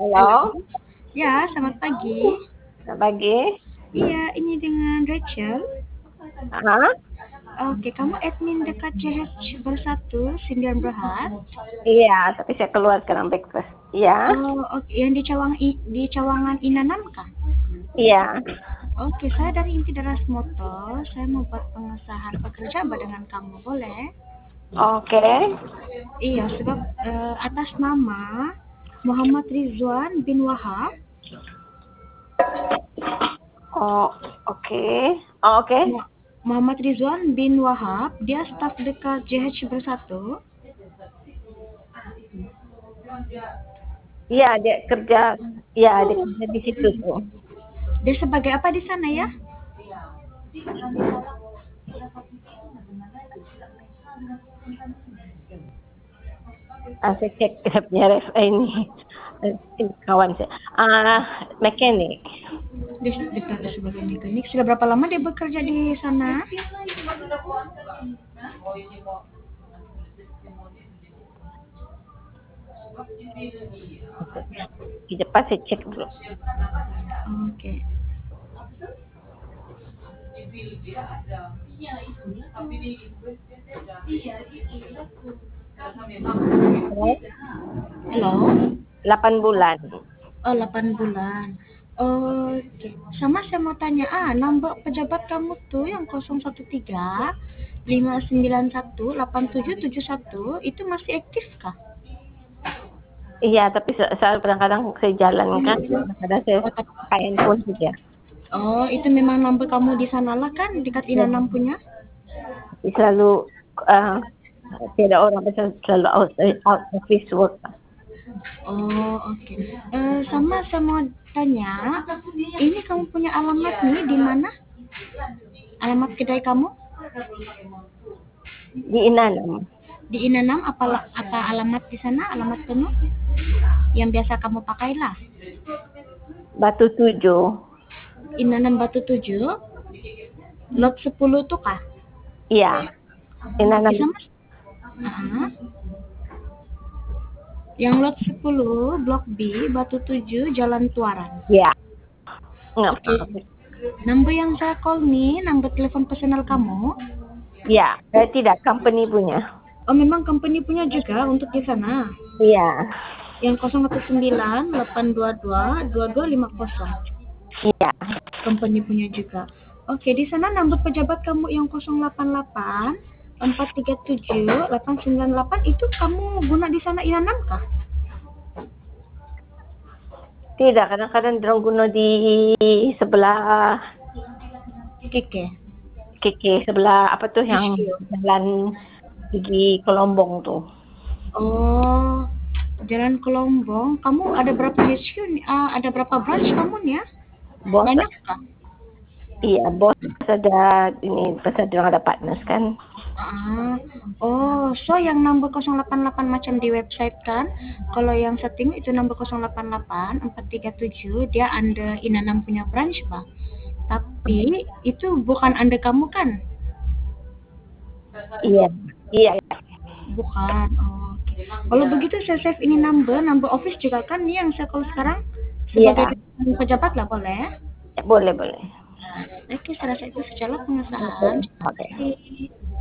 Halo, Halo, ya selamat pagi. selamat pagi. Iya, ini dengan Rachel. Ah, Oke, kamu admin dekat CH Bersatu, Sindian Berhad. iya, tapi saya keluar sekarang breakfast. Iya, Oh, oke, yang di Cawangan Inanam kah? iya. Oke, saya dari Inti Daras Motor. Saya mau buat pengesahan pekerja dengan kamu, boleh? Oke. Iya, sebab atas nama Muhammad Rizwan bin Wahab. Oh, oke. Oh, oke. Muhammad Rizwan bin Wahab, dia staf dekat JH Bersatu. Iya, dia kerja. Iya, dia kerja di situ tuh. Dia sebagai apa di sana ya? Saya cek dia punya ini. Kawan saya. Mekanik. Dia sebagai mekanik. Sudah berapa lama dia bekerja di sana? Di depan saya cek dulu. Oke. Oh, Halo. 8 bulan. Oh, 8 bulan. Oke. Sama saya mau tanya, nomor pejabat kamu tuh yang 013 591 8771 itu masih aktif kah? Iya, tapi saya kadang-kadang saya jalankan, kadang-kadang saya Oh, pakai handphone saja. itu memang nomor kamu di sanalah kan dekat Ya, Inanam punya? tapi selalu uh, tidak orang bisa selalu out office work. Oh, oke. Sama saya mau tanya, ini kamu punya alamat nih di mana? Alamat kedai kamu? Di Inanam, Di Inanam apa alamat di sana? Alamat penuh yang biasa kamu pakai lah. Batu Tujuh. Inanam Batu 7, lot 10 tuh kah? Iya, Inanam. Bisa Mas? Ah, yang lot 10, Blok B, Batu 7, Jalan Tuaran. Iya, nggak. Oke. Nomor yang saya call nih, nomor telepon personal kamu. Iya, tidak company punya. Oh, memang company punya juga untuk di sana. Iya, Yang 019 822 2250. iya. Company punya juga. Oke, di sana nomor pejabat kamu yang 088 437 898 itu kamu guna di sana Inanam kah? Tidak, kadang-kadang dorong guna di sebelah Keke. sebelah apa tuh yang HQ. jalan pergi ke Lombong tuh. Oh, Jalan Kelombong. Kamu ada berapa HQ nih? Ada berapa branch kamu nih ya? Bos, Banyak kah? iya bos ada ini, pas ada partners kan. Ah, so yang nomor 088 macam di website kan? Kalau yang setting itu nomor 088 437 dia under Inanam punya branch, Pak. Tapi itu bukan under kamu kan? Iya, iya, Bukan. Oh, oke. Kalau begitu saya save ini number office juga kan nih yang saya call sekarang sebagai iya. pejabat lah boleh. Ya, boleh, boleh. Oke, saya rasa itu secara Oke, pengesahan. Terima oke. kasih.